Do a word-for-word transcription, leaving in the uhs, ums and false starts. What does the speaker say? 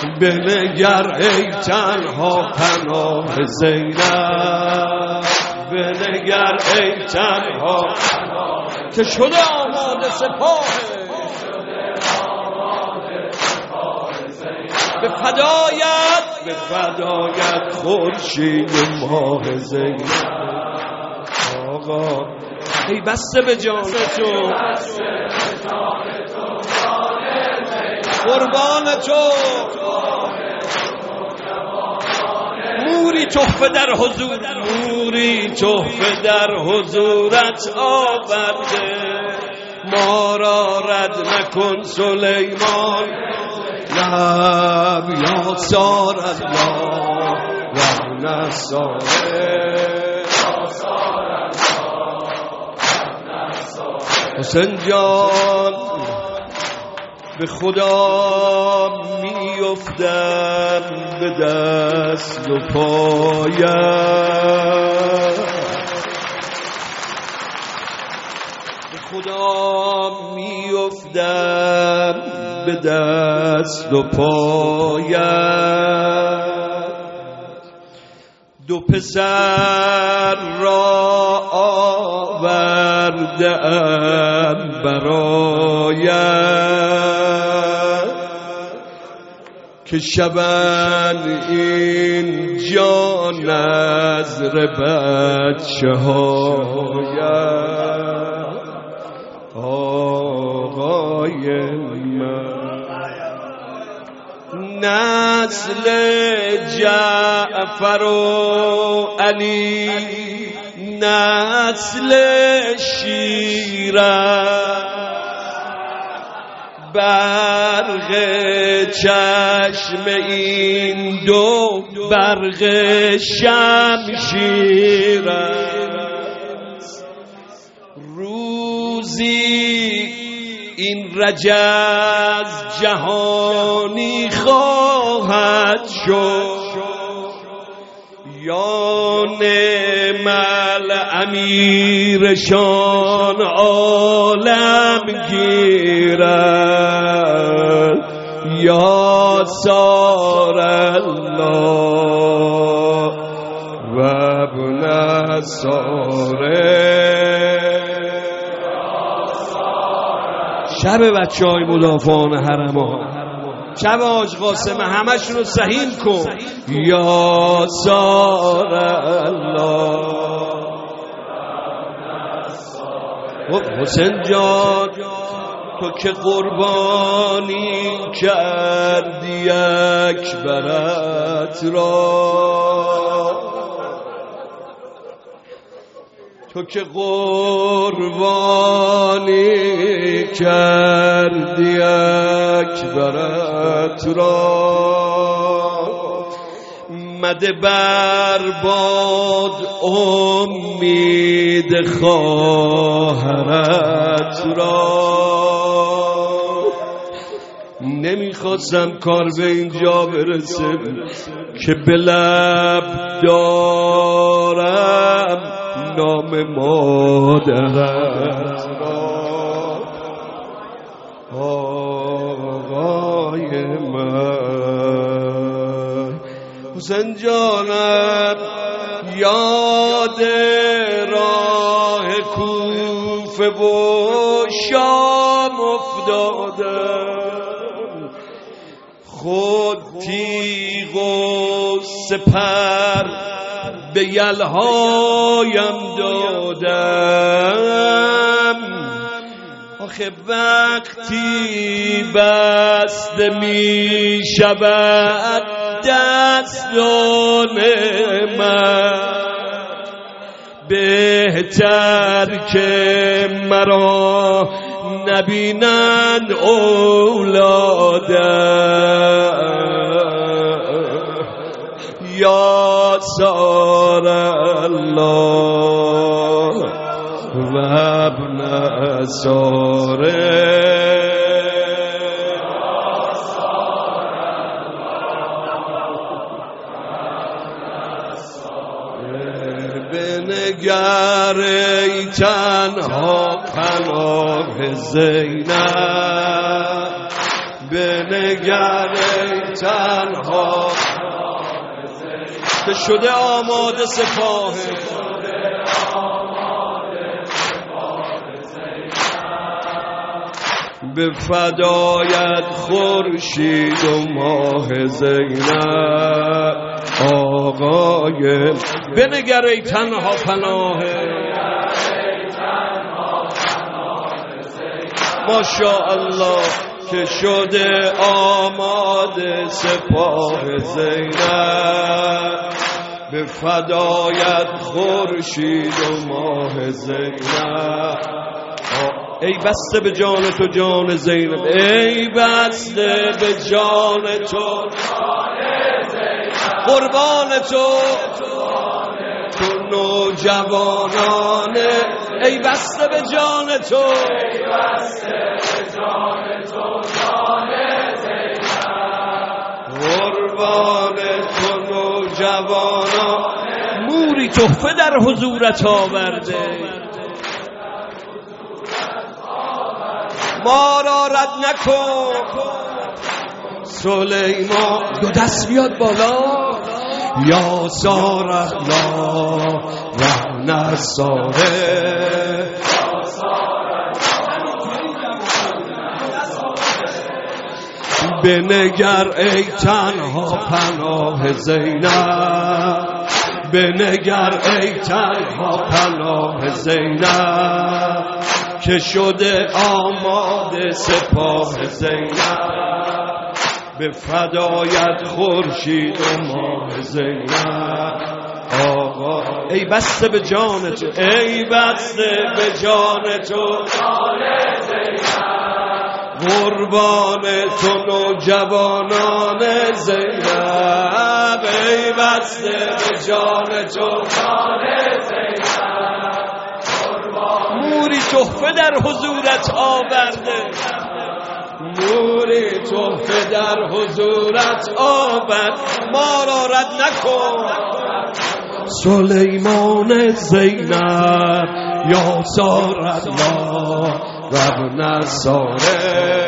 بنگر ای تنها پناه زینب، بنگر ای تنها که شده آماده سپاه، به فدایت به فدایت خورشید ماه زینب. آقا ای بسته به جان تو، قربان تو، موری تحفه در حضور، موری تحفه در حضورت آورده، ما را رد نکن سلیمان، لب یا سار الله و نصاره. حسین جان به خدا میافتم به دست و پایم، به خدا میافتم به دست و پایم. دو پسر را آوردم برایم که شبن این جان نظر بچه هایم. آقای من نسل جعفر و علی، نسل شیرم، برق چشم این دو برق شمشیرم. روزی این رجز جهانی خواهد شد، یا نعم امیرشان عالم گیرد، یا سار الله و ابن ساره. شب بچه های مدافعان حرم ها، شب حاج قاسم، همشون رو سهیم کن، یا سار الله. حسین جان تو که قربانی کردی اکبرت را، تو که قربانی کردی اکبرت را، مده بر باد امید خواهرت را. نمیخواستم کار به اینجا برسه که به لب دارم نام مادرت را. آقای من حسین جانم، یاد راه کوفه و شام افتادم، خود تیغ و سپر به یلهایم دادم. آخه وقتی بسته می شود دستان من، بهتر که مرا نبینند اولادم، یا سار الله و ابن ساره. بنگر ای تنها پناه زینب، بنگر ای تنها که شده آماده سپاه به فدایت خورشید و ماه زینب آقای بنگر ای تنها پناه ماشاءالله که شده آماده سپاه زینب به فدایت خورشید و ماه زینب ای بسته به جان تو جان زینب ای بسته به جان تو قربان تو تو نوجوانانه ای بسته به جان تو ای بسته به جان تو جان زینب قربان تو نوجوانانه موری تحفه در حضورت آورده ما را رد نکن سلیمان دو دست بیاد بالا یا ساره لا و نصاره بنگر ای تنها پناه زینب بنگر ای تنها پناه زینب که شده آماده سپاه زینب به فدایت خورشید و ماه زینب آقا ای بسته به جان تو ای بسته به جان تو جان زینب قربان تو نوجوانان زینب ای بسته به جان تو جان زینب موری تحفه در حضورت آورده موری تحفه در حضورت آورد ما را رد نکن سلیمان زینب یا ساره لا و نصاره